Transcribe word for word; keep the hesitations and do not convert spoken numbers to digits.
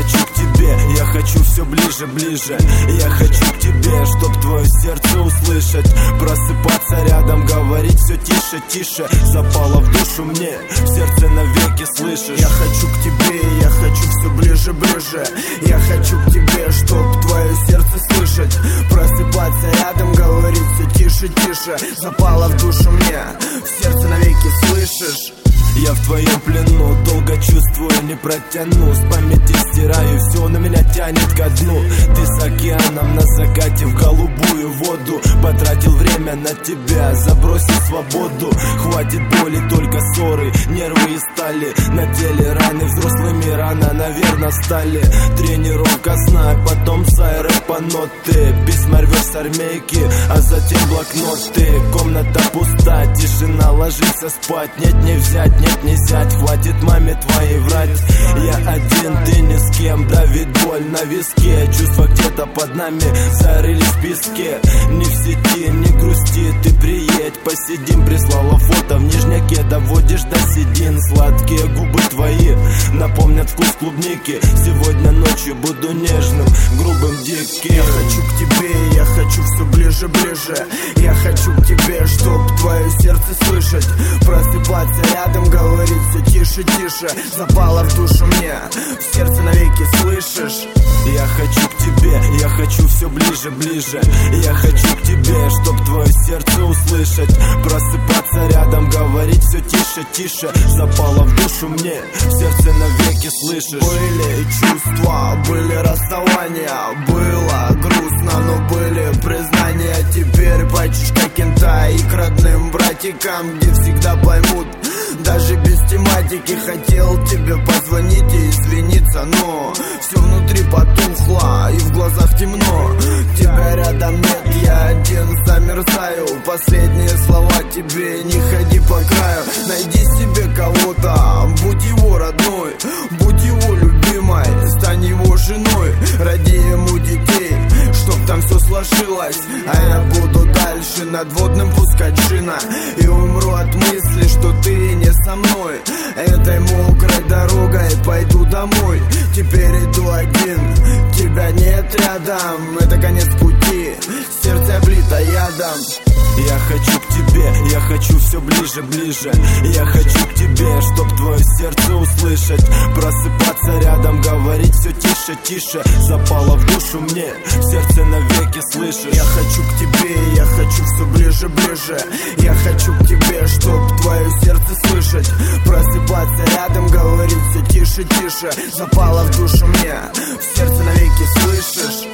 хочу к тебе, я хочу все ближе, ближе. Я хочу к тебе, чтоб твое сердце услышать, просыпаться рядом, говорить все тише, тише. Запало в душу мне, в сердце навеки слышишь. Я хочу к тебе, я хочу все ближе, ближе. Я хочу к тебе, чтоб твое сердце слышать, просыпаться рядом, говорить все тише, тише. Запало в душу мне, в сердце навеки слышишь. Я в твоем плену, долго чувствую, не протяну. С памяти стираю, все на меня тянет ко дну. Ты с океаном на закате в голубую воду. Потратил время на тебя, забросил свободу. Хватит боли, только ссоры, нервы и стали. На теле раны, взрослыми рано, наверное, стали. Тренировка сна, потом сайры по ноты. Письма рвешь с армейки, а затем блокноты. Комната пуста, тишина, ложишься спать. Нет, не взять, нет, не взять, хватит маме твоей врать. Я один, ты ни с кем, давит боль на виске. Чувства где-то под нами зарылись в песке. Не в сети, не грусти, ты приедь, посидим. Прислала фото в нижняке, доводишь до седин. Сладкие губы твои напомнят вкус клубники. Сегодня ночью буду нежным, грубым, диким. Я хочу к тебе, я хочу все ближе, ближе. Я хочу к тебе, чтоб твое сердце слышать, просыпаться рядом, говорить все тише, тише. Запало в душу мне, в сердце навеки слышишь. Я хочу к тебе, я хочу все ближе, ближе. Я хочу к тебе, чтоб твое сердце услышать, просыпаться рядом, говорить все тише, тише. Запало в душу мне, в сердце навеки слышишь. Были чувства, были расставания, было грустно, но были признания. Теперь почти как кентай, и к родным братикам, где всегда поймут, даже без тематики. Хотел тебе позвонить и извиниться, но все внутри потухло и в глазах темно. Тебя рядом нет, я один замерзаю. Последние слова тебе: не ходи по краю. Найди себе кого-то, будь его родной, будь его любимой, стань его женой, роди ему детей, чтоб там все сложилось. А я буду дальше над водным пускать шина, и умру от мысли, что ты не со мной. Этой мокрой дорогой пойду домой. Теперь иду один, тебя нет рядом. Это конец пути, сердце облито ядом. Я хочу к тебе, я хочу все ближе, ближе. Я хочу к тебе, чтоб твое сердце услышать, просыпаться рядом, говорить все тише, тише. Запало в душу мне, в сердце навеки слышишь. Я хочу к тебе, я хочу все ближе, ближе. Я хочу к тебе, чтоб твое сердце слышать, просыпаться рядом, говорить все тише, тише. Запало в душу мне, в сердце навеки слышишь.